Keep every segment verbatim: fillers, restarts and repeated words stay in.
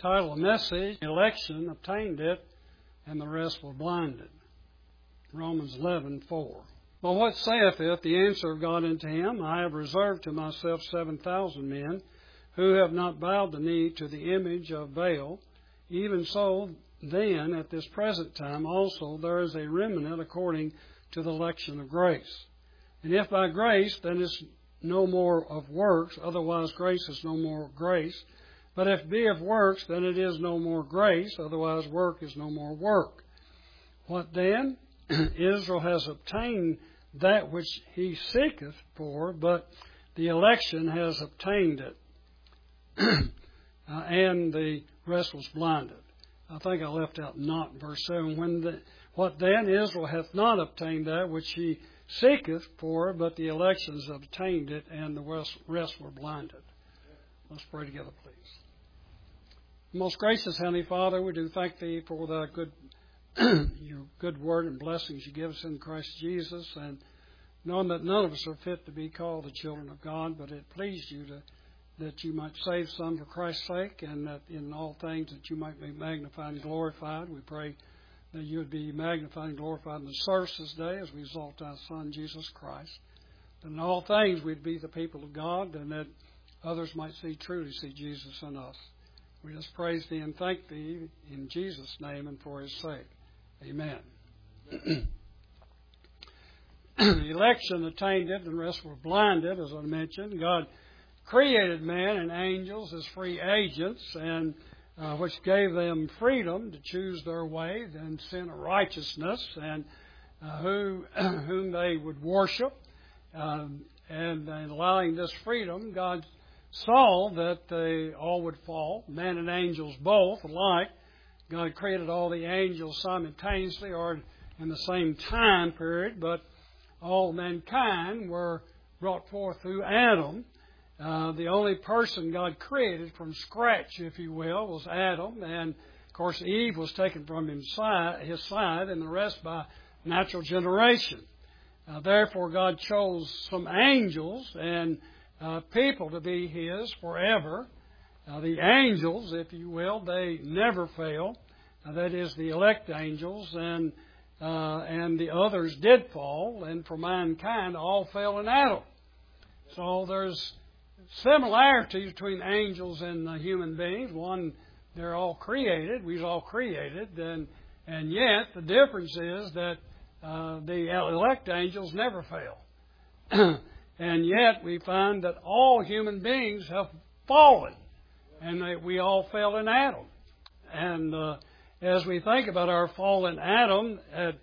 title of the message, Election Obtained It, and the rest were blinded. Romans eleven four. But what saith it? The answer of God unto him, I have reserved to myself seven thousand men, who have not bowed the knee to the image of Baal. Even so, then, at this present time also, there is a remnant according to the election of grace. And if by grace, then it's no more of works, otherwise grace is no more grace. But if be of works, then it is no more grace, otherwise work is no more work. What then? Israel has obtained that which he seeketh for, but the election has obtained it. uh, and the rest was blinded. I think I left out not in verse seven. When the, what then? Israel hath not obtained that which he seeketh for, but the elections obtained it, and the rest, rest were blinded. Let's pray together, please. Most gracious Heavenly Father, we do thank Thee for the good, your good word and blessings you give us in Christ Jesus, and knowing that none of us are fit to be called the children of God, but it pleased you to, that you might save some for Christ's sake, and that in all things that you might be magnified and glorified. We pray that you would be magnified and glorified in the service this day as we exalt Thy Son, Jesus Christ. That in all things we'd be the people of God, and that others might see truly see Jesus in us. We just praise Thee and thank Thee in Jesus' name and for His sake. Amen. The election attained it, and the rest were blinded, as I mentioned. God created man and angels as free agents, and uh, which gave them freedom to choose their way and sin or righteousness, and uh, who whom they would worship. Um, and in allowing this freedom, God saw that they all would fall, man and angels both alike. God created all the angels simultaneously or in the same time period, but all mankind were brought forth through Adam. Uh, the only person God created from scratch, if you will, was Adam, and of course Eve was taken from his side, his side and the rest by natural generation. Uh, therefore, God chose some angels and Uh, people to be His forever. Uh, the angels, if you will, they never fail. Uh, that is, the elect angels, and uh, and the others did fall, and for mankind, all fell in Adam. So there's similarities between angels and uh, human beings. One, they're all created. We're all created, and and yet the difference is that uh, the elect angels never fail. And yet we find that all human beings have fallen, and that we all fell in Adam. And uh, as we think about our fallen Adam, uh,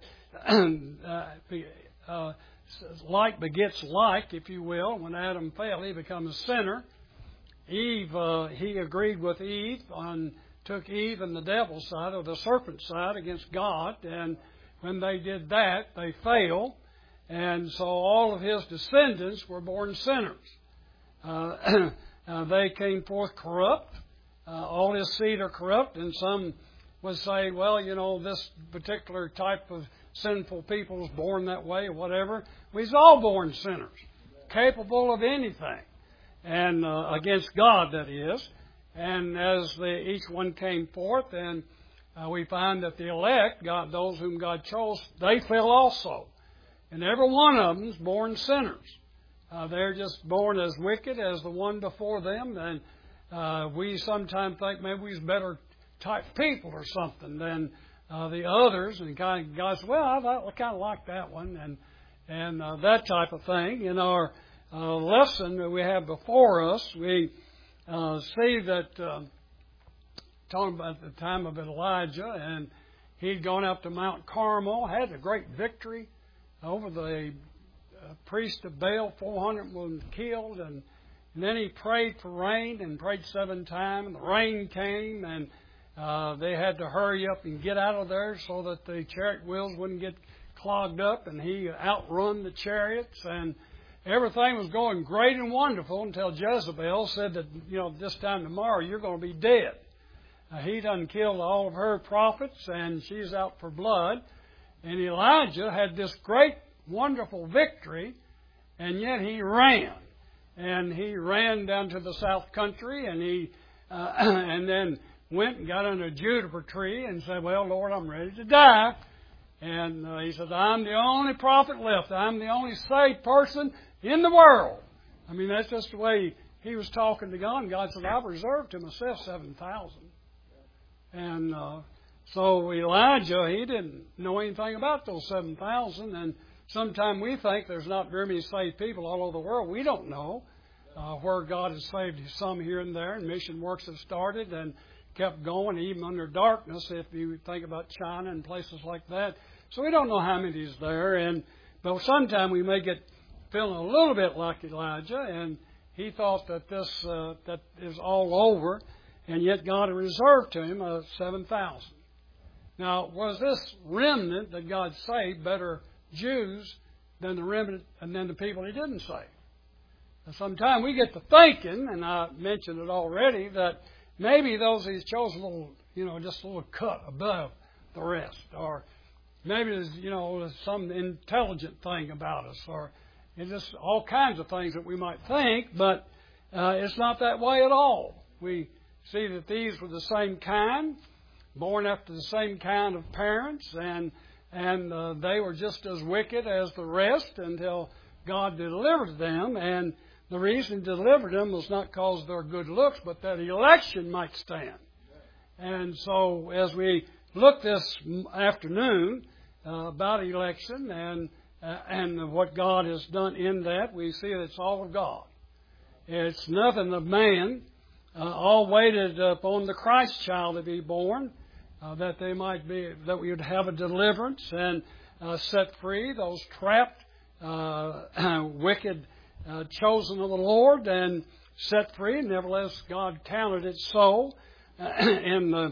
uh, like begets like, if you will. When Adam fell, he became a sinner. Eve, uh, he agreed with Eve, on, took Eve and the devil's side, or the serpent's side, against God. And when they did that, they failed. And so all of his descendants were born sinners. Uh, uh, they came forth corrupt. Uh, all his seed are corrupt. And some would say, well, you know, this particular type of sinful people was born that way or whatever. We're all born sinners, capable of anything. And uh, against God, that is. And as the, each one came forth, and uh, we find that the elect, God, those whom God chose, they fell also. And every one of them is born sinners. Uh, they're just born as wicked as the one before them. And uh, we sometimes think maybe we're better type people or something than uh, the others. And kind of, God says, well, I, I kind of like that one. And and uh, that type of thing. In our uh, lesson that we have before us, we uh, see that, uh, talking about the time of Elijah, and he'd gone up to Mount Carmel, had a great victory over the uh, priest of Baal. Four hundred were killed, and, and then he prayed for rain and prayed seven times, and the rain came, and uh, they had to hurry up and get out of there so that the chariot wheels wouldn't get clogged up, and he outrun the chariots, and everything was going great and wonderful until Jezebel said that, you know, this time tomorrow you're going to be dead. Uh, he done killed all of her prophets, and she's out for blood. And Elijah had this great, wonderful victory, and yet he ran. And he ran down to the south country, and he uh, and then went and got under a juniper tree and said, well, Lord, I'm ready to die. And uh, he said, I'm the only prophet left. I'm the only saved person in the world. I mean, that's just the way he was talking to God. And God said, I've reserved to myself seven thousand. And uh, so Elijah, he didn't know anything about those seven thousand. And sometimes we think there's not very many saved people all over the world. We don't know uh, where God has saved some here and there. And mission works have started and kept going, even under darkness, if you think about China and places like that. So we don't know how many is there. And but sometimes we may get feeling a little bit like Elijah, and he thought that this uh, that is all over, and yet God had reserved to him uh, seven thousand. Now, was this remnant that God saved better Jews than the remnant and then the people He didn't save? And sometimes we get to thinking, and I mentioned it already, that maybe those He's chosen a little, you know, just a little cut above the rest, or maybe there's, you know, some intelligent thing about us, or it's just all kinds of things that we might think, but uh, it's not that way at all. We see that these were the same kind, born after the same kind of parents, and and uh, they were just as wicked as the rest until God delivered them. And the reason He delivered them was not because of their good looks, but that election might stand. And so as we look this afternoon uh, about election and Uh, and what God has done in that, we see that it's all of God. It's nothing of man. Uh, all waited upon the Christ child to be born, uh, that they might be, that we would have a deliverance and uh, set free those trapped, uh, wicked, uh, chosen of the Lord, and set free. Nevertheless, God counted it so. In the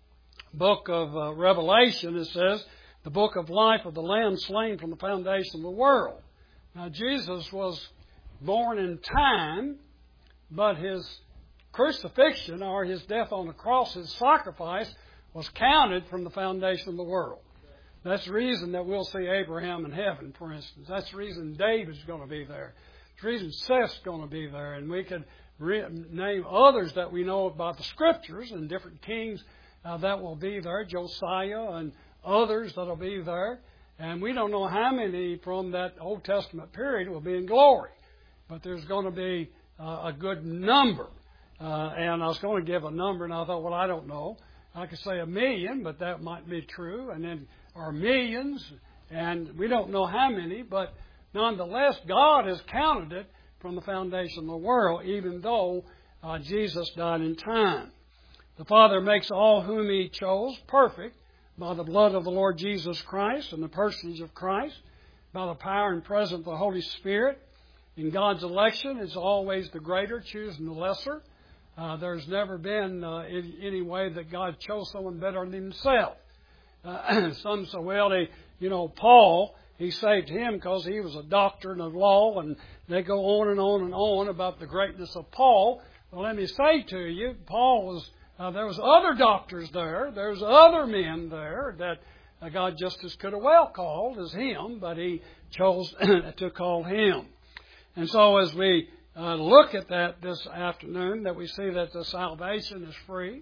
book of uh, Revelation, it says, the book of life of the Lamb slain from the foundation of the world. Now, Jesus was born in time, but His crucifixion or His death on the cross, His sacrifice, was counted from the foundation of the world. That's the reason that we'll see Abraham in heaven, for instance. That's the reason David's going to be there. That's the reason Seth's going to be there. And we could re- name others that we know about the Scriptures and different kings uh, that will be there, Josiah and others that will be there. And we don't know how many from that Old Testament period will be in glory. But there's going to be uh, a good number. Uh, and I was going to give a number, and I thought, well, I don't know. I could say a million, but that might be true. And then, or millions, and we don't know how many. But nonetheless, God has counted it from the foundation of the world, even though uh, Jesus died in time. The Father makes all whom He chose perfect by the blood of the Lord Jesus Christ and the personage of Christ, by the power and presence of the Holy Spirit. In God's election, it's always the greater choosing the lesser. Uh, there's never been uh, any, any way that God chose someone better than Himself. Uh, some say, well, they, you know, Paul, He saved him because he was a doctor of law, and they go on and on and on about the greatness of Paul. Well, let me say to you, Paul was, uh, there was other doctors there, there's other men there that uh, God just as could have well called as him, but He chose to call him. And so as we uh, look at that this afternoon, that we see that the salvation is free.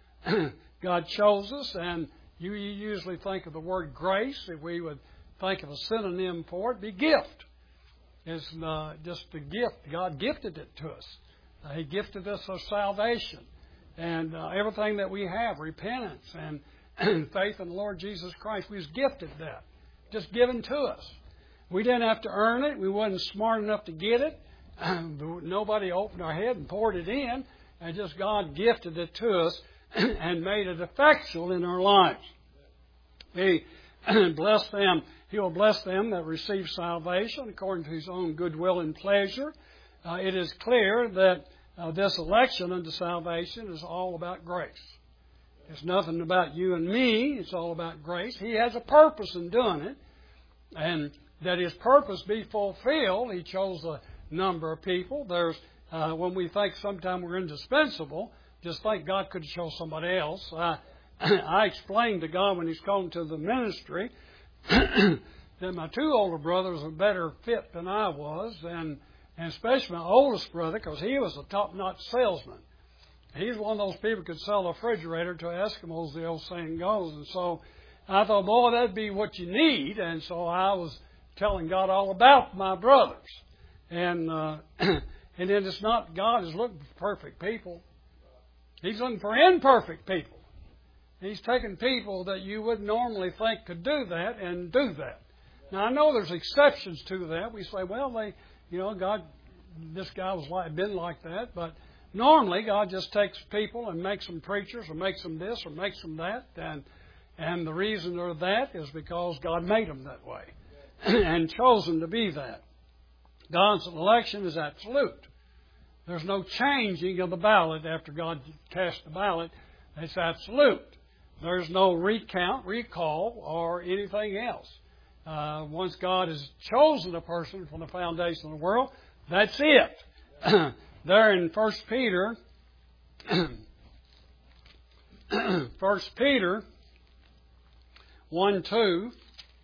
God chose us, and you usually think of the word grace. If we would think of a synonym for it, be gift. It's uh, just a gift. God gifted it to us. Uh, he gifted us of salvation. And uh, everything that we have, repentance and faith in the Lord Jesus Christ, we was gifted that. Just given to us. We didn't have to earn it. We wasn't smart enough to get it. Nobody opened our head and poured it in. And just God gifted it to us and made it effectual in our lives. He bless them. He will bless them that receive salvation according to His own goodwill and pleasure. Uh, it is clear that uh, this election unto salvation is all about grace. It's nothing about you and me. It's all about grace. He has a purpose in doing it. And that His purpose be fulfilled, He chose a number of people. There's uh, when we think sometimes we're indispensable, just think God could have chosen somebody else. Uh, I explained to God when He's called to the ministry that my two older brothers were better fit than I was, and, and especially my oldest brother, because he was a top-notch salesman. he's one of those people who could sell a refrigerator to Eskimos, the old saying goes. And so I thought, boy, that'd be what you need. And so I was telling God all about my brothers. And uh, and then it's not, God is looking for perfect people. He's looking for imperfect people. He's taking people that you wouldn't normally think could do that and do that. Now, I know there's exceptions to that. We say, well, they, you know, God, this guy was like, been like that. But normally, God just takes people and makes them preachers or makes them this or makes them that. And and the reason for that is because God made them that way and chose them to be that. God's election is absolute. There's no changing of the ballot after God cast the ballot. It's absolute. There's no recount, recall, or anything else. Uh, once God has chosen a person from the foundation of the world, that's it. There in First Peter, First Peter one two.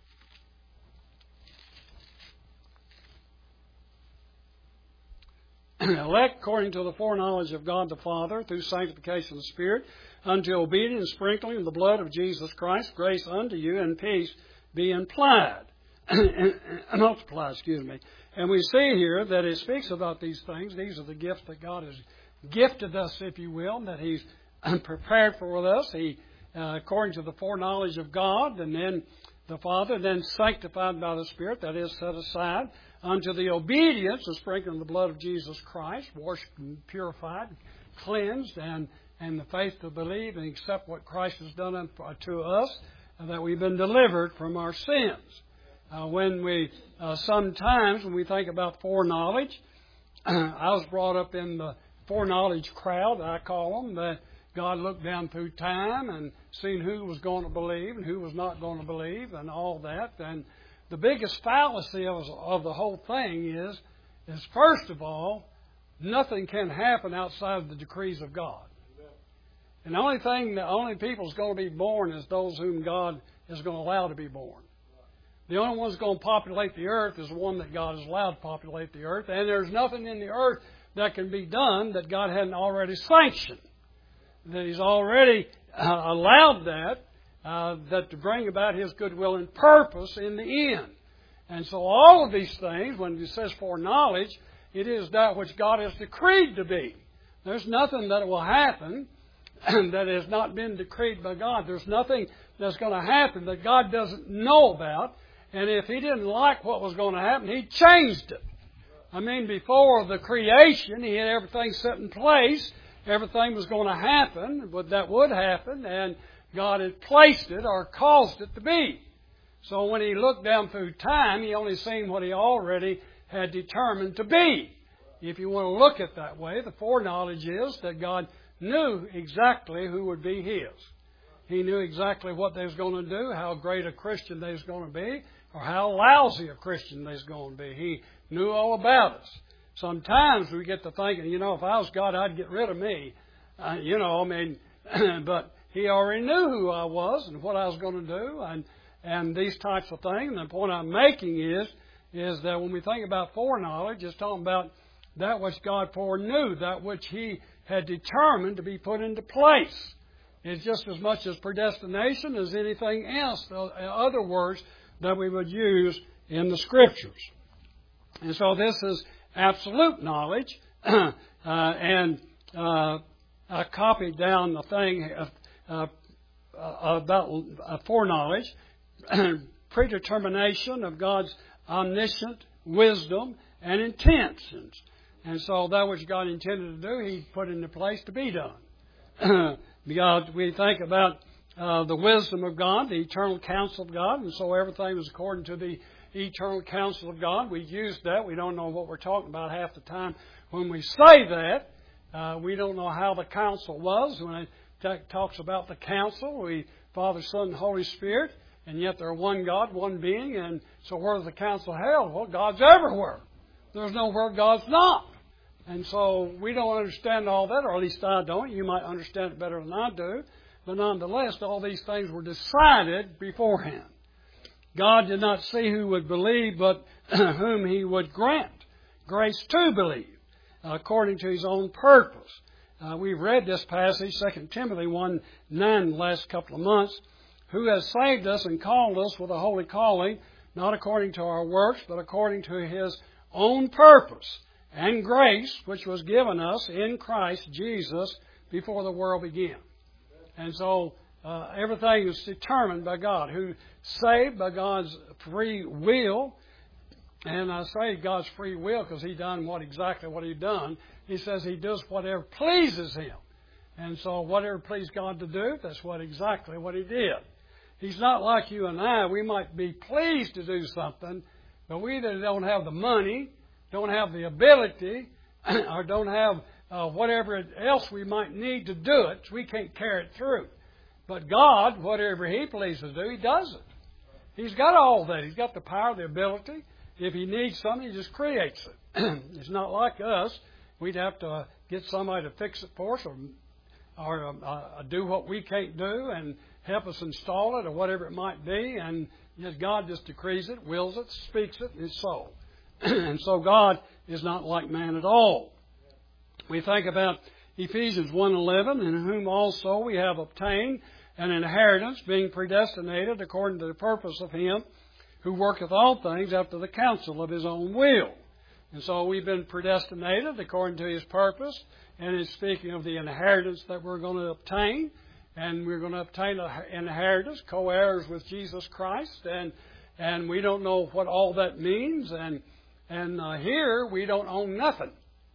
Elect according to the foreknowledge of God the Father, through sanctification of the Spirit, unto obedience and sprinkling of the blood of Jesus Christ, grace unto you and peace be implied. Multiplied, excuse me. And we see here that it speaks about these things. These are the gifts that God has gifted us, if you will, that He's prepared for us. He, uh, according to the foreknowledge of God, and then the Father, then sanctified by the Spirit, that is set aside, unto the obedience of sprinkling the blood of Jesus Christ, washed and purified, cleansed, and, and the faith to believe and accept what Christ has done to us, and that we've been delivered from our sins. Uh, when we, uh, sometimes when we think about foreknowledge, I was brought up in the foreknowledge crowd, I call them, that God looked down through time and seen who was going to believe and who was not going to believe and all that. And the biggest fallacy of, of the whole thing is, is first of all, nothing can happen outside of the decrees of God. And the only thing, the only people that's going to be born is those whom God is going to allow to be born. The only one that's going to populate the earth is the one that God has allowed to populate the earth. And there's nothing in the earth that can be done that God hadn't already sanctioned. That He's already uh, allowed that, uh, that to bring about His goodwill and purpose in the end. And so all of these things, when it says foreknowledge, it is that which God has decreed to be. There's nothing that will happen that has not been decreed by God. There's nothing that's going to happen that God doesn't know about. And if He didn't like what was going to happen, He changed it. I mean, before the creation, He had everything set in place. Everything was going to happen, but that would happen, and God had placed it or caused it to be. So when He looked down through time, He only seen what He already had determined to be. If you want to look at it that way, the foreknowledge is that God knew exactly who would be His. He knew exactly what they was going to do, how great a Christian they was going to be, or how lousy a Christian they was going to be. He knew all about us. Sometimes we get to thinking, you know, if I was God, I'd get rid of me. Uh, you know, I mean, but He already knew who I was and what I was going to do and, and these types of things. And the point I'm making is, is that when we think about foreknowledge, it's talking about that which God foreknew, that which He had determined to be put into place. It's just as much as predestination as anything else, in other words, that we would use in the Scriptures. And so this is absolute knowledge. uh, and uh, I copied down the thing uh, uh, about uh, foreknowledge, predetermination of God's omniscient wisdom and intentions. And so that which God intended to do, He put into place to be done. Because we think about uh, the wisdom of God, the eternal counsel of God, and so everything was according to the eternal counsel of God. We use that. We don't know what we're talking about half the time. When we say that, uh, we don't know how the counsel was. When it t- talks about the counsel, we Father, Son, and Holy Spirit, and yet they're one God, one being. And so where's the counsel held? Well, God's everywhere. There's nowhere God's not. And so we don't understand all that, or at least I don't. You might understand it better than I do. But nonetheless, all these things were decided beforehand. God did not see who would believe, but whom He would grant grace to believe, according to His own purpose. Uh, we've read this passage, Second Timothy one nine, the last couple of months. Who has saved us and called us with a holy calling, not according to our works, but according to His own purpose and grace, which was given us in Christ Jesus before the world began. And so uh, everything is determined by God, who saved by God's free will. And I say God's free will because He done what exactly what He done. He says He does whatever pleases Him. And so whatever pleased God to do, that's what exactly what He did. He's not like you and I. We might be pleased to do something, but we either don't have the money, don't have the ability, or don't have uh, whatever else we might need to do it, so we can't carry it through. But God, whatever He pleases to do, He does it. He's got all that. He's got the power, the ability. If He needs something, He just creates it. It's not like us. We'd have to get somebody to fix it for us or, or uh, uh, do what we can't do and help us install it or whatever it might be. And just God just decrees it, wills it, speaks it, and it's so. And so God is not like man at all. We think about Ephesians one eleven, in whom also we have obtained an inheritance, being predestinated according to the purpose of Him who worketh all things after the counsel of His own will. And so we've been predestinated according to His purpose, and it's speaking of the inheritance that we're going to obtain. And we're going to obtain an inheritance, co-heirs with Jesus Christ, and and we don't know what all that means. And and uh, here we don't own nothing.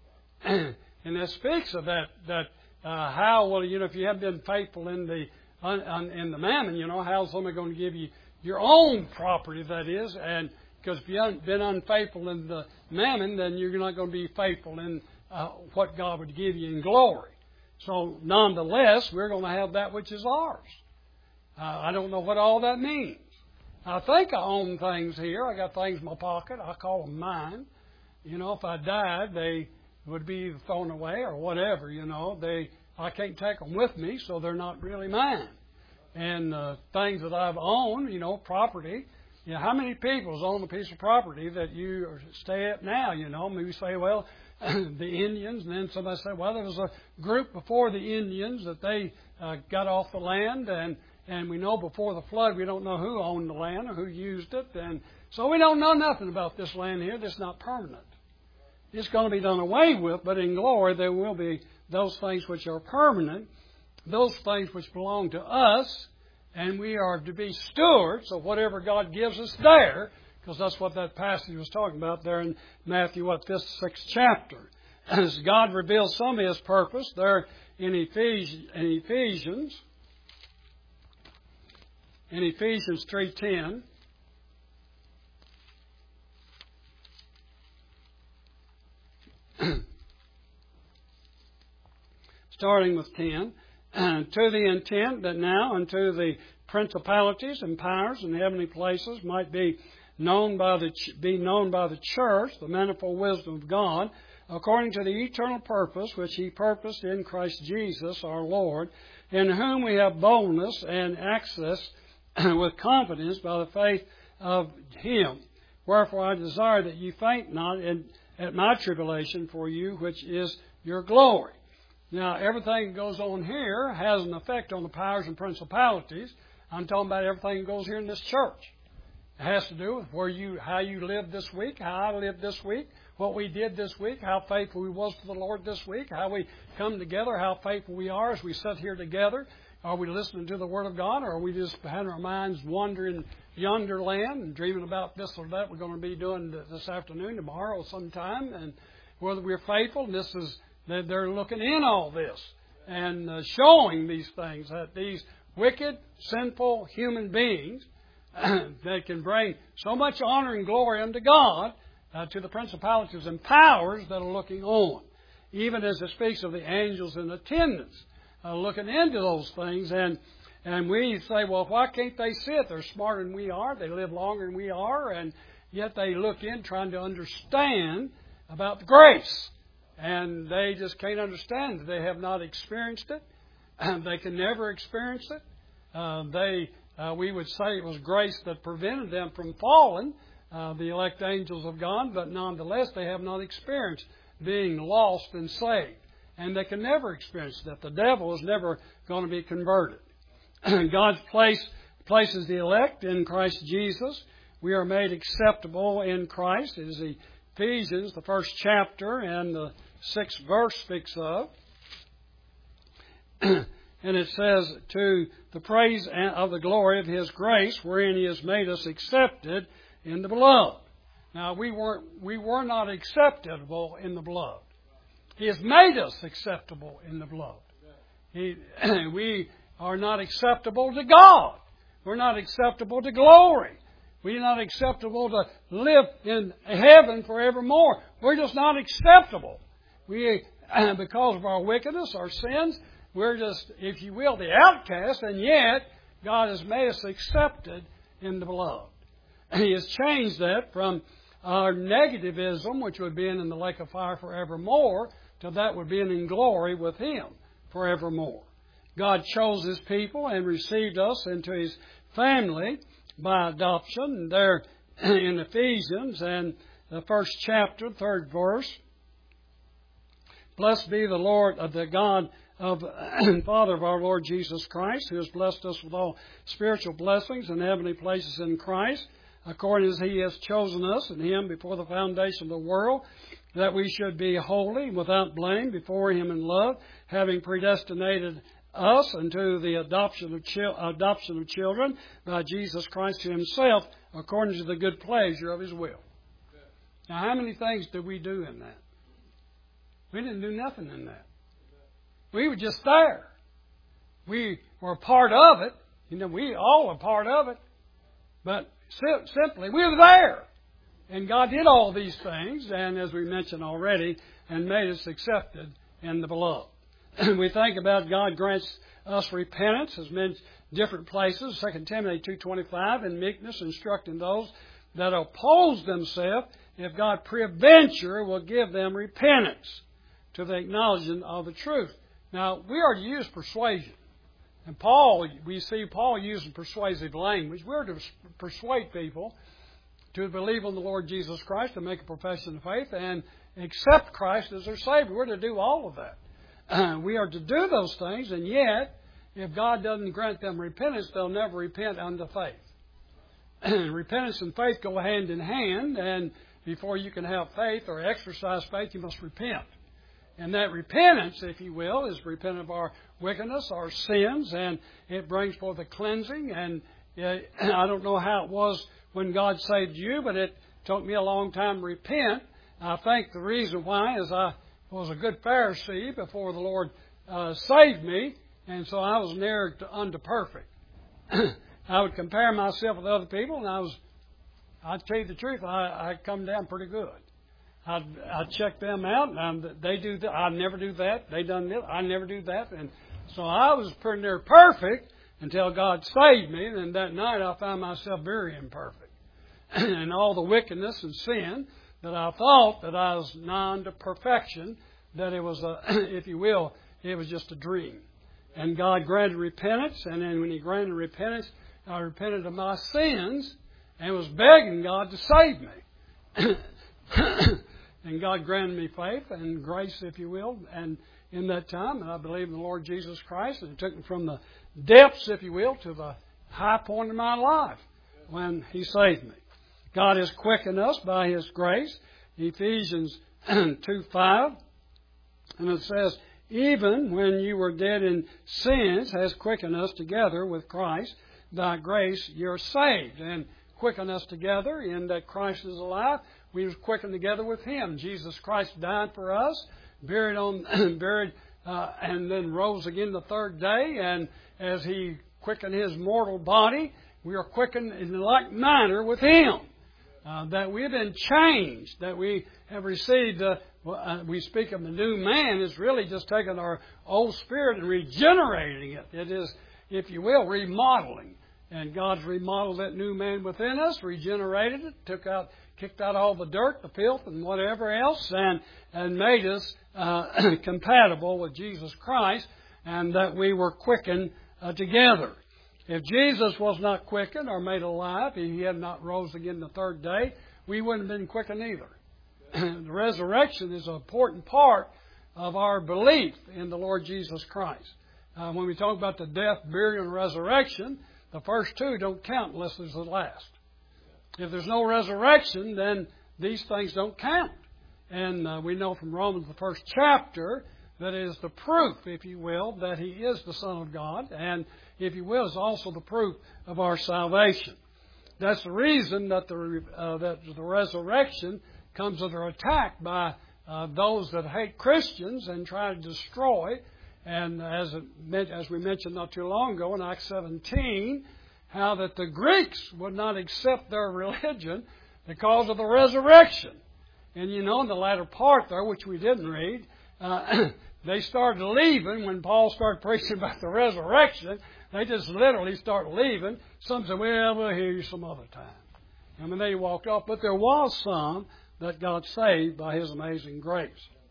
And it speaks of that that uh, how well you know if you haven't been faithful in the un, un, in the mammon, you know how's somebody going to give you your own property, that is, and because if you haven't been unfaithful in the mammon, then you're not going to be faithful in uh, what God would give you in glory. So, nonetheless, we're going to have that which is ours. Uh, I don't know what all that means. I think I own things here. I got things in my pocket. I call them mine. You know, if I died, they would be thrown away or whatever. You know, they I can't take them with me, so they're not really mine. And uh, things that I've owned, you know, property. You know, how many people own a piece of property that you stay at now? You know, maybe say, well, the Indians, and then somebody said, well, there was a group before the Indians that they uh, got off the land, and, and we know before the flood we don't know who owned the land or who used it, and so we don't know nothing about this land here that's not permanent. It's going to be done away with, but in glory there will be those things which are permanent, those things which belong to us, and we are to be stewards of whatever God gives us there, because that's what that passage was talking about there in Matthew, what, fifth, sixth chapter. As God reveals some of His purpose there in Ephesians, in Ephesians, in Ephesians three ten. Starting with ten. To the intent that now unto the principalities and powers in heavenly places might be known by the be known by the church the manifold wisdom of God, according to the eternal purpose which He purposed in Christ Jesus our Lord, in whom we have boldness and access with confidence by the faith of Him. Wherefore I desire that ye faint not in, at my tribulation for you, which is your glory. Now, everything that goes on here has an effect on the powers and principalities. I'm talking about everything that goes here in this church. It has to do with where you, how you lived this week, how I lived this week, what we did this week, how faithful we was to the Lord this week, how we come together, how faithful we are as we sit here together. Are we listening to the Word of God, or are we just having our minds wandering yonder land and dreaming about this or that we're going to be doing this afternoon, tomorrow, sometime, and whether we're faithful? And this is they're looking in all this and uh, showing these things, that these wicked, sinful human beings that can bring so much honor and glory unto God uh, to the principalities and powers that are looking on. Even as it speaks of the angels in attendance, uh, looking into those things. And and we say, well, why can't they see it? They're smarter than we are. They live longer than we are. And yet they look in trying to understand about the grace. And they just can't understand it. They have not experienced it. And they can never experience it. Uh, they... Uh, we would say it was grace that prevented them from falling, uh, the elect angels of God, but nonetheless they have not experienced being lost and saved. and they can never experience that. The devil is never going to be converted. God place, places the elect in Christ Jesus. We are made acceptable in Christ. It is Ephesians, the first chapter, and the sixth verse speaks of. And it says, to the praise of the glory of His grace, wherein He has made us accepted in the beloved. Now, we weren't, we were not acceptable in the beloved. He has made us acceptable in the beloved. He, we are not acceptable to God. We're not acceptable to glory. We're not acceptable to live in heaven forevermore. We're just not acceptable. We, because of our wickedness, our sins, we're just, if you will, the outcast, and yet God has made us accepted in the beloved. He has changed that from our negativism, which would be in the lake of fire forevermore, to that would be in glory with Him forevermore. God chose His people and received us into His family by adoption. There in Ephesians and the first chapter, third verse. Blessed be the Lord of the God of and Father of our Lord Jesus Christ, who has blessed us with all spiritual blessings in heavenly places in Christ, according as He has chosen us in Him before the foundation of the world, that we should be holy, without blame, before Him in love, having predestinated us unto the adoption of, chil- adoption of children by Jesus Christ to Himself, according to the good pleasure of His will. Now, how many things did we do in that? We didn't do nothing in that. We were just there. We were part of it. You know, we all are part of it. But sim- simply, we were there. And God did all these things, and as we mentioned already, and made us accepted in the beloved. We think about God grants us repentance, as mentioned different places. Second Timothy two twenty-five, in meekness, instructing those that oppose themselves, if God peradventure will give them repentance to the acknowledgement of the truth. Now, we are to use persuasion. And Paul, we see Paul using persuasive language. We're to persuade people to believe on the Lord Jesus Christ, to make a profession of faith, and accept Christ as their Savior. We're to do all of that. Uh, we are to do those things, and yet, if God doesn't grant them repentance, they'll never repent unto faith. Repentance and faith go hand in hand, and before you can have faith or exercise faith, you must repent. And that repentance, if you will, is repent of our wickedness, our sins, and it brings forth a cleansing. And uh, I don't know how it was when God saved you, but it took me a long time to repent. I think the reason why is I was a good Pharisee before the Lord uh, saved me, and so I was near to unto perfect. I would compare myself with other people, and I was, I'd tell you the truth, I, I'd come down pretty good. I'd, I'd check them out, and they do that. I never do that. They done this. I never do that. And so I was pretty near perfect until God saved me. And then that night I found myself very imperfect. And all the wickedness and sin that I thought that I was nigh unto perfection, that it was, a, if you will, it was just a dream. And God granted repentance. And then when He granted repentance, I repented of my sins and was begging God to save me. And God granted me faith and grace, if you will, and in that time, and I believe in the Lord Jesus Christ, and it took me from the depths, if you will, to the high point of my life when He saved me. God has quickened us by His grace, Ephesians two five, and it says, even when you were dead in sins, has quickened us together with Christ. By grace you're saved, and quicken us together in that Christ is alive. We was quickened together with Him. Jesus Christ died for us, buried on, buried, uh, and then rose again the third day. And as He quickened His mortal body, we are quickened in like manner with Him. Uh, that we have been changed, that we have received. Uh, uh, we speak of the new man is really just taking our old spirit and regenerating it. It is, if you will, remodeling. And God's remodeled that new man within us, regenerated it, took out. kicked out all the dirt, the filth, and whatever else, and, and made us uh, compatible with Jesus Christ, and that we were quickened uh, together. If Jesus was not quickened or made alive, if He had not rose again the third day, we wouldn't have been quickened either. The resurrection is an important part of our belief in the Lord Jesus Christ. Uh, when we talk about the death, burial, and resurrection, the first two don't count unless there's the last. If there's no resurrection, then these things don't count. And uh, we know from Romans, the first chapter, that is the proof, if you will, that He is the Son of God, and, if you will, is also the proof of our salvation. That's the reason that the uh, that the resurrection comes under attack by uh, those that hate Christians and try to destroy. And as it, as we mentioned not too long ago in Acts seventeen, how that the Greeks would not accept their religion because of the resurrection. And you know, in the latter part there, which we didn't read, uh, they started leaving when Paul started preaching about the resurrection. They just literally start leaving. Some said, well, we'll hear you some other time. And when they walked off, but there was some that got saved by His amazing grace.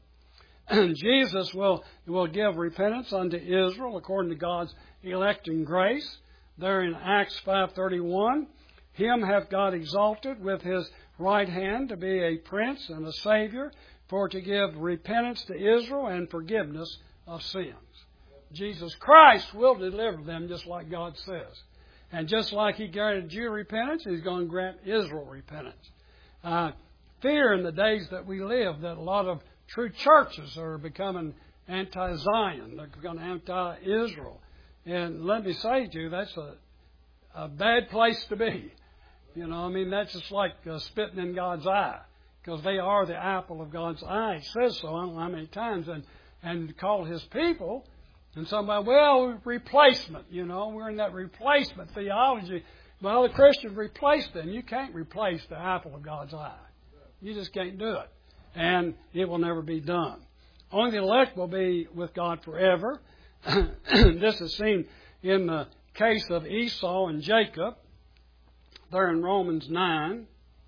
And Jesus will, will give repentance unto Israel according to God's electing grace. There in Acts five thirty-one, Him hath God exalted with His right hand to be a prince and a Savior, for to give repentance to Israel and forgiveness of sins. Jesus Christ will deliver them just like God says. And just like He granted Jew repentance, He's going to grant Israel repentance. Uh, fear in the days that we live that a lot of true churches are becoming anti-Zion. They're becoming anti-Israel. And let me say to you, that's a, a bad place to be. You know, I mean, that's just like uh, spitting in God's eye. Because they are the apple of God's eye. He says so, I don't know how many times. And, and call His people. And somebody, well, replacement, you know, we're in that replacement theology. Well, the Christians replace them. You can't replace the apple of God's eye. You just can't do it. And it will never be done. Only the elect will be with God forever. This is seen in the case of Esau and Jacob. There in Romans nine.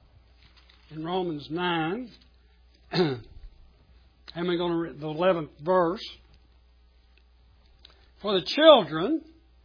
In Romans nine. And we're going to read the eleventh verse. For the children,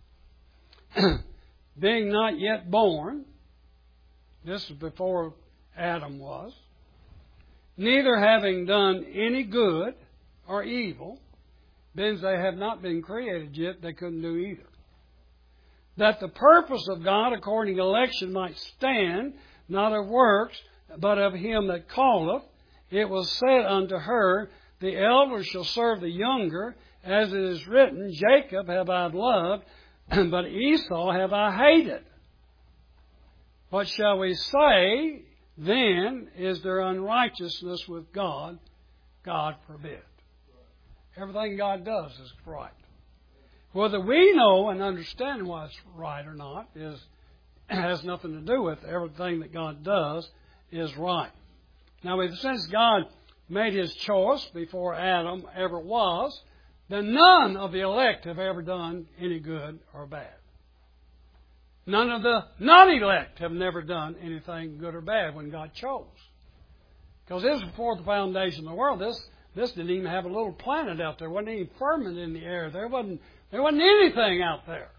being not yet born, this is before Adam was, neither having done any good or evil, means they have not been created yet, they couldn't do either. That the purpose of God according to election might stand, not of works, but of Him that calleth, it was said unto her, the elder shall serve the younger, as it is written, Jacob have I loved, but Esau have I hated. What shall we say then? Is there unrighteousness with God? God forbid. Everything God does is right. Whether we know and understand what's right or not is has nothing to do with it. Everything that God does is right. Now, since God made His choice before Adam ever was, then none of the elect have ever done any good or bad. None of the non-elect have never done anything good or bad when God chose. Because this was before the foundation of the world. This this didn't even have a little planet out there. There wasn't any firmament in the air. There wasn't, there wasn't anything out there.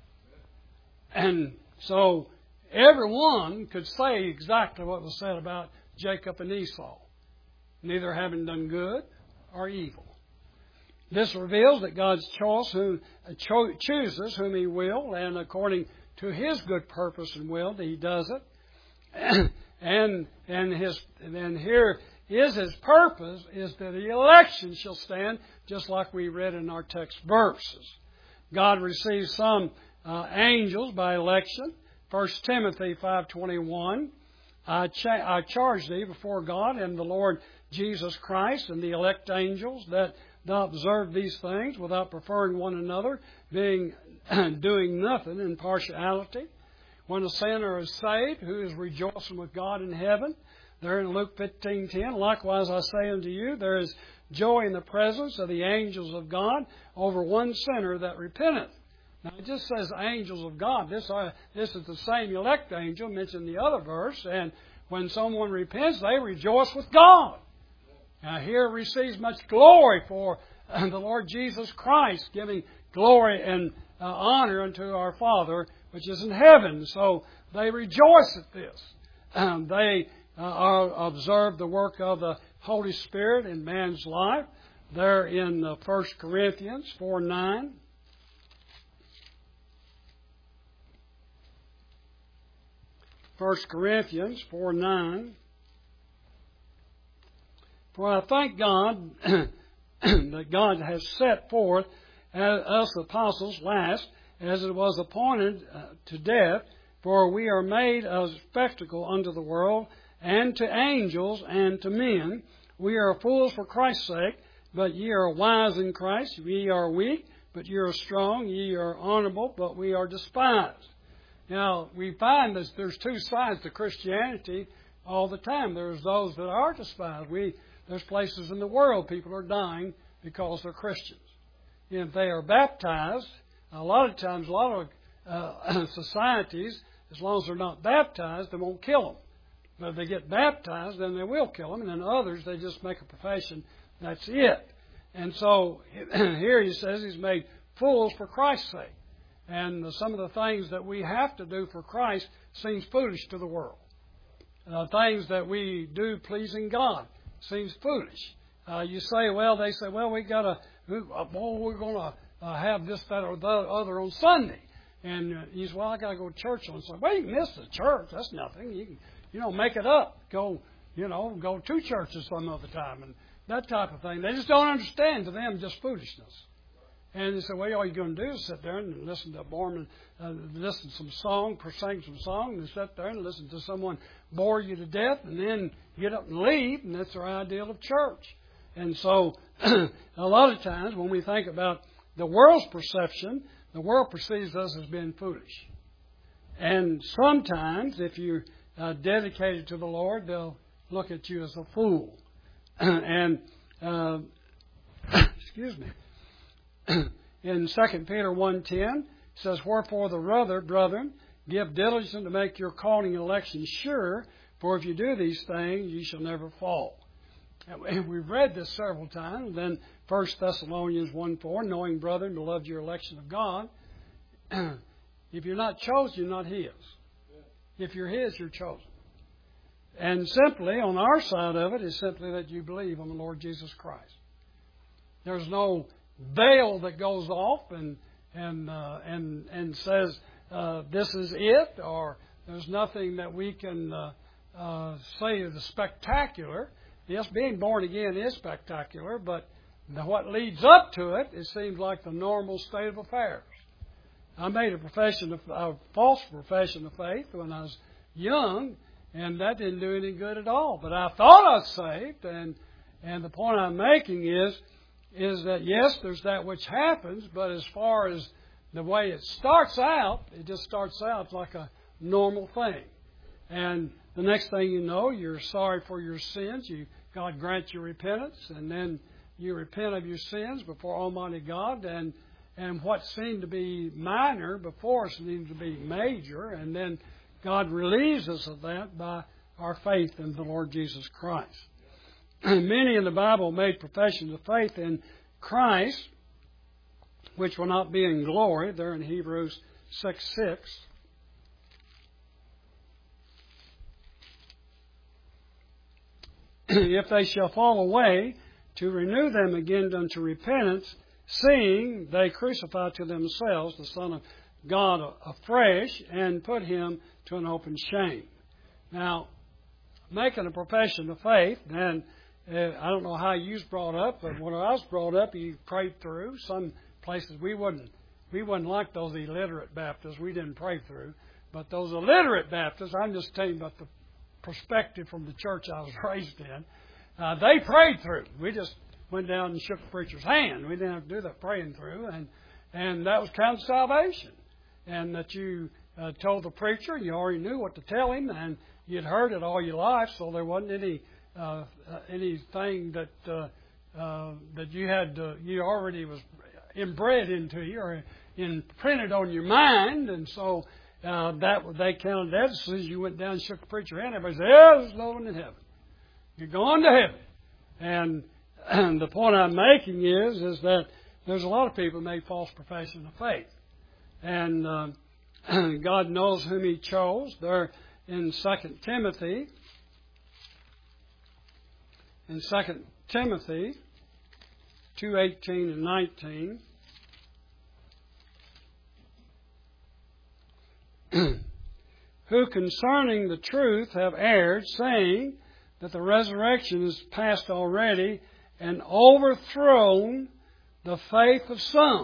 And so everyone could say exactly what was said about Jacob and Esau, neither having done good or evil. This reveals that God's choice who cho- chooses whom He will, and according to His good purpose and will, that He does it. and and His and here is His purpose is that the election shall stand, just like we read in our text verses. God receives some uh, angels by election. First Timothy five twenty-one. I, cha- I charge thee before God and the Lord Jesus Christ and the elect angels that thou observe these things without preferring one another, being doing nothing in partiality. When a sinner is saved, who is rejoicing with God in heaven, there in Luke fifteen ten, likewise I say unto you, there is joy in the presence of the angels of God over one sinner that repenteth. Now it just says angels of God. This, uh, this is the same elect angel mentioned in the other verse, and when someone repents, they rejoice with God. Now here receives much glory for uh, the Lord Jesus Christ, giving glory and uh, honor unto our Father, which is in heaven. So they rejoice at this. Um, they uh, are, observe the work of the Holy Spirit in man's life. there in uh, First Corinthians four nine. First Corinthians four nine. For I thank God that God has set forth us apostles last, as it was appointed uh, to death, for we are made a spectacle unto the world, and to angels, and to men. We are fools for Christ's sake, but ye are wise in Christ. Ye are weak, but ye are strong. Ye are honorable, but we are despised. Now, we find that there's two sides to Christianity all the time. There's those that are despised. We There's places in the world people are dying because they're Christians. If they are baptized, a lot of times, a lot of uh, societies, as long as they're not baptized, they won't kill them. But if they get baptized, then they will kill them. And then others, they just make a profession. That's it. And so here he says he's made fools for Christ's sake. And some of the things that we have to do for Christ seems foolish to the world. Uh, things that we do pleasing God seems foolish. Uh, you say, well, they say, well, we got to, oh, we're going to uh, have this, that, or the other on Sunday. And uh, you say, well, I got to go to church on Sunday. Well, you can miss the church. That's nothing. You can, you know, make it up. Go, you know, go to churches some other time and that type of thing. They just don't understand. To them, just foolishness. And they say, well, all you're going to do is sit there and listen to a Borman, uh, listen to some song, sing some song, and sit there and listen to someone bore you to death, and then get up and leave, and that's their ideal of church. And so, a lot of times when we think about the world's perception, the world perceives us as being foolish. And sometimes, if you're uh, dedicated to the Lord, they'll look at you as a fool. and, uh, excuse me. In Second Peter one ten, it says, wherefore the rather, brethren, give diligence to make your calling and election sure, for if you do these things, ye shall never fall. And we've read this several times. Then First Thessalonians one four, knowing, brethren, beloved, your election of God. If you're not chosen, you're not His. If you're His, you're chosen. And simply, on our side of it, is simply that you believe on the Lord Jesus Christ. There's no veil that goes off and and uh, and and says uh, this is it, or there's nothing that we can uh, uh, say is spectacular. Yes, being born again is spectacular, but the, what leads up to it, it seems like the normal state of affairs. I made a profession of a false profession of faith when I was young, and that didn't do any good at all. But I thought I was saved, and and the point I'm making is. is that, yes, there's that which happens, but as far as the way it starts out, it just starts out like a normal thing. And the next thing you know, you're sorry for your sins. You, God grants you repentance, and then you repent of your sins before Almighty God, and, and what seemed to be minor before seems to be major, and then God relieves us of that by our faith in the Lord Jesus Christ. Many in the Bible made professions of faith in Christ, which will not be in glory. They're in Hebrews six six. If they shall fall away, to renew them again unto repentance, seeing they crucify to themselves the Son of God afresh, and put Him to an open shame. Now, making a profession of faith, then Uh, I don't know how you was brought up, but when I was brought up, you prayed through. Some places we wouldn't, we wasn't like those illiterate Baptists. We didn't pray through. But those illiterate Baptists, I'm just telling you about the perspective from the church I was raised in. Uh, they prayed through. We just went down and shook the preacher's hand. We didn't have to do that praying through, and and that was kind of salvation. And that you uh, told the preacher, you already knew what to tell him, and you'd heard it all your life, so there wasn't any. Uh, uh, anything that uh, uh, that you had uh, you already was inbred into you or imprinted on your mind, and so uh, that they counted that. As soon as you went down and shook the preacher's hand, everybody said, "Yeah, there's no one in heaven. You're going to heaven." And, and the point I'm making is is that there's a lot of people who made false profession of faith, and uh, God knows whom He chose. They're in Second Timothy. In Second Timothy, two eighteen and nineteen. Who concerning the truth have erred, saying that the resurrection is past already, and overthrown the faith of some.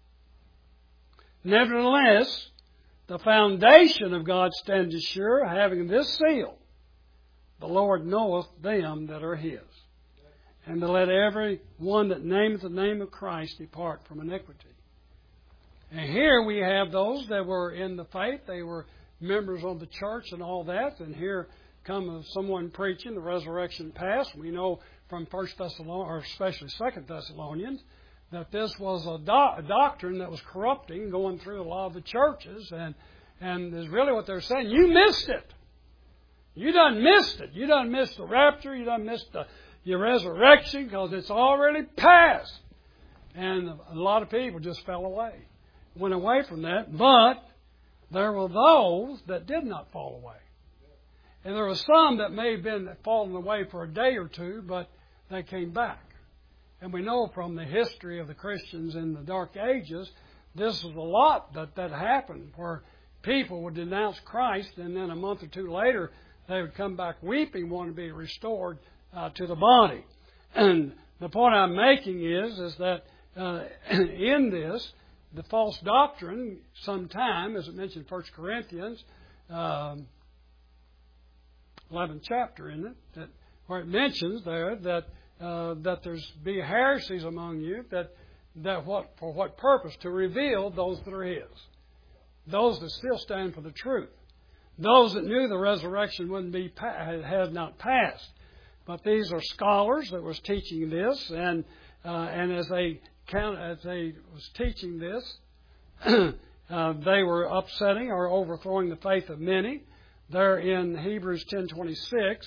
Nevertheless, the foundation of God standeth sure, having this seal: the Lord knoweth them that are His. And to let every one that nameth the name of Christ depart from iniquity. And here we have those that were in the faith. They were members of the church and all that. And here come someone preaching the resurrection past. We know from First Thessalonians, or especially Second Thessalonians, that this was a, do- a doctrine that was corrupting, going through a lot of the churches. And, and is really what they're saying. You missed it. You done missed it. You done missed the rapture. You done missed the, your resurrection, because it's already past. And a lot of people just fell away. Went away from that. But there were those that did not fall away. And there were some that may have been fallen away for a day or two, but they came back. And we know from the history of the Christians in the Dark Ages, this is a lot that, that happened, where people would denounce Christ, and then a month or two later, they would come back weeping, wanting to be restored uh, to the body. And the point I'm making is, is that uh, in this, the false doctrine, sometime, as it mentioned in First Corinthians, um, eleventh chapter, isn't it? That, where it mentions there that uh, that there's be heresies among you, that that what for what purpose? To reveal those that are His, those that still stand for the truth, those that knew the resurrection wouldn't be had not passed. But these are scholars that was teaching this, and uh, and as they count, as they was teaching this, uh, they were upsetting or overthrowing the faith of many. There in Hebrews ten twenty-six.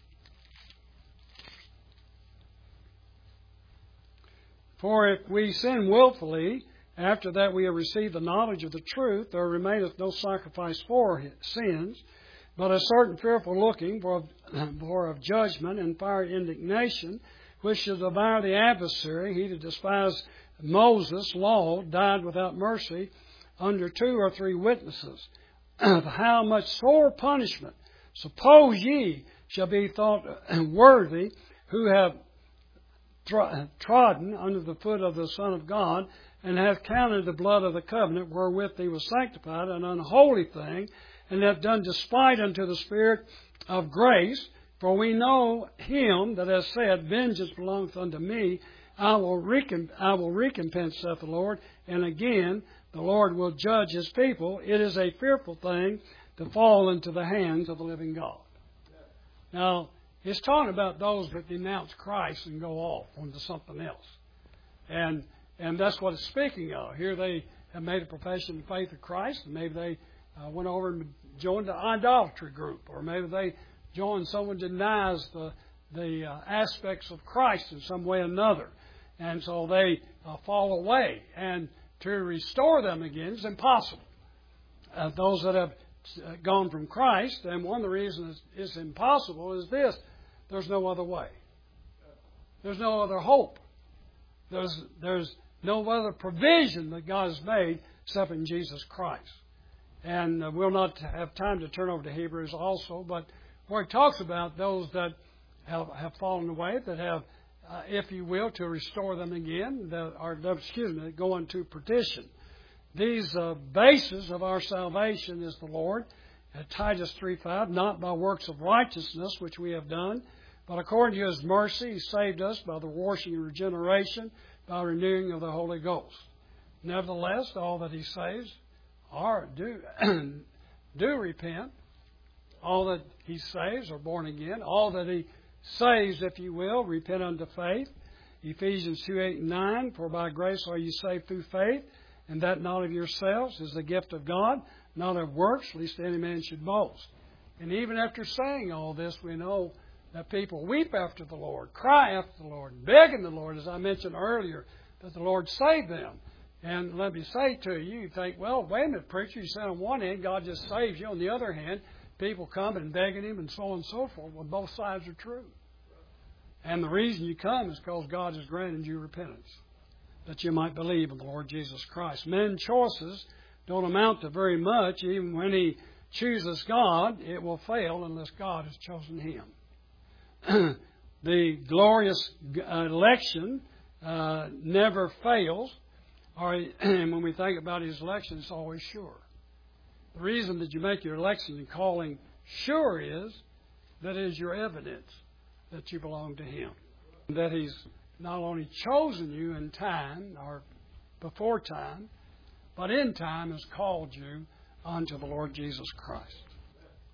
For if we sin willfully, after that we have received the knowledge of the truth, there remaineth no sacrifice for sins, but a certain fearful looking for, for of judgment and fiery indignation, which shall devour the adversary. He that despised Moses' law died without mercy under two or three witnesses. How much sore punishment, suppose ye, shall be thought worthy, who have trodden under the foot of the Son of God, and hath counted the blood of the covenant wherewith he was sanctified an unholy thing, and hath done despite unto the Spirit of grace. For we know him that has said, Vengeance belongeth unto me, I will, recomp- I will recompense, saith the Lord. And again, the Lord will judge His people. It is a fearful thing to fall into the hands of the living God. Now, it's talking about those that denounce Christ and go off onto something else. And and that's what it's speaking of. Here they have made a profession of faith of Christ, and maybe they uh, went over and joined the idolatry group, or maybe they joined someone who denies the, the uh, aspects of Christ in some way or another. And so they uh, fall away. And to restore them again is impossible. Uh, those that have gone from Christ, and one of the reasons it's impossible is this: there's no other way. There's no other hope. There's there's no other provision that God has made except in Jesus Christ. And uh, we'll not have time to turn over to Hebrews also, but where it talks about those that have, have fallen away, that have, uh, if you will, to restore them again, that are, excuse me, go into perdition. These uh, bases of our salvation is the Lord. At Titus three five, not by works of righteousness which we have done, but according to His mercy He saved us by the washing and regeneration, by renewing of the Holy Ghost. Nevertheless, all that He saves are do do repent. All that He saves are born again. All that He saves, if you will, repent unto faith. Ephesians two eight and nine, for by grace are you saved through faith, and that not of yourselves is the gift of God, not of works, lest any man should boast. And even after saying all this, we know that people weep after the Lord, cry after the Lord, begging the Lord, as I mentioned earlier, that the Lord save them. And let me say to you, you think, well, wait a minute, preacher, you said on one hand God just saves you. On the other hand, people come and begging Him and so on and so forth. Well, both sides are true. And the reason you come is because God has granted you repentance, that you might believe in the Lord Jesus Christ. Men's choices don't amount to very much. Even when he chooses God, it will fail unless God has chosen him. The glorious election uh, never fails, or, and when we think about his election, it's always sure. The reason that you make your election and calling sure is that it is your evidence that you belong to him. That he's not only chosen you in time or before time, but in time has called you unto the Lord Jesus Christ.